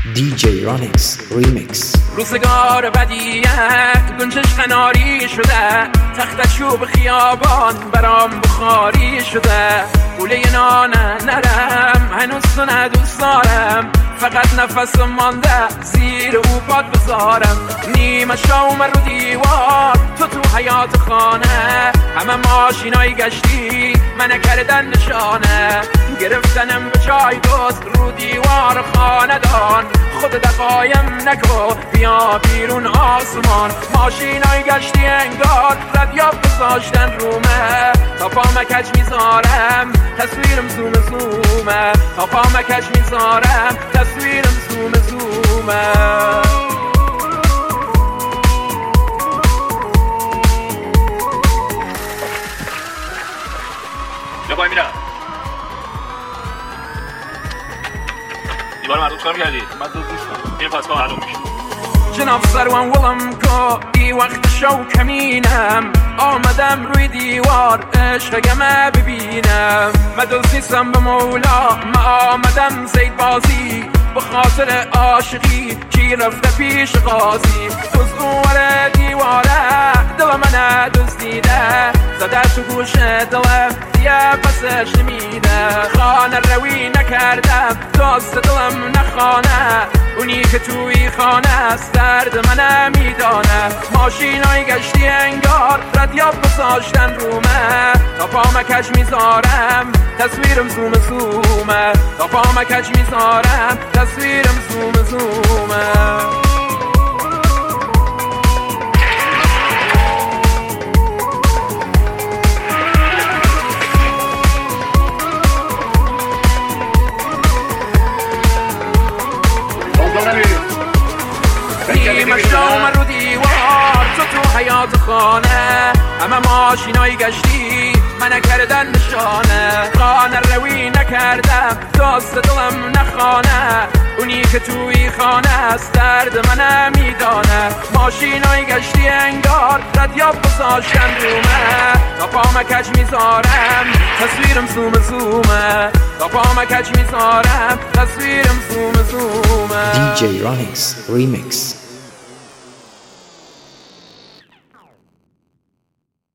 DJ Ronix Remix. روزگار بدیه گنجش قناری شده، تخت چوب خیابان برام بخاری شده. گوله نان نرم هنوز تو دوست دارم، فقط نفس مانده زیر او پاد بذارم. نیمه شوم رو دیوار تو حیات خانه، همه ماشینای گشتی من کردن نشانه. گرفتنم به چای دوست رو دیوار خاندان، خود دقایم نکو بیا بیرون آسمان. ماشینای گشتی انگار ردیاب گذاشتن رومه، تا پا مکج میذارم تصویرم زوم زومه. تا پا مکج میذارم تصویرم زوم زومه. یا بای میرم دیوار مردم چکار کردی؟ من دوست نیستم، این پس با مردم میشه. جناب سروان ولم کو ای وقت شو کمینم، آمدم روی دیوار عشقمه ببینم. من دوست نیستم به مولا، من آمدم زید بازی به خاطر عاشقی کی رفته پیش قاضی. دوست اوره دیواره دل من دزدیده، زده تو گوش دلم دیگه پسش نمیده. خانه روی نکردم دوست دلم نخانه، اونی که توی خانه است درد من میدانه. ماشینای گشتی انگار ردیاب گذاشتن رومه، تا پا مکج میذارم تصویرم زوم زومه. تا پا مکج میذارم تصویرم زوم زومه. نیمه شوم رو دیوار تو حیات خانه، همه ماشینای گشتی من کردن نشانه. خانه روی نکردم دوست دلم نخانه، اونی که توی خانه است درد من میدانه. ماشینای گشتی انگار ردیاب گذاشتن رومه، تا پا مکج میذارم تصویرم زوم زومه. تا پا مکج میذارم تصویرم زوم زومه. DJ Ronix Remix.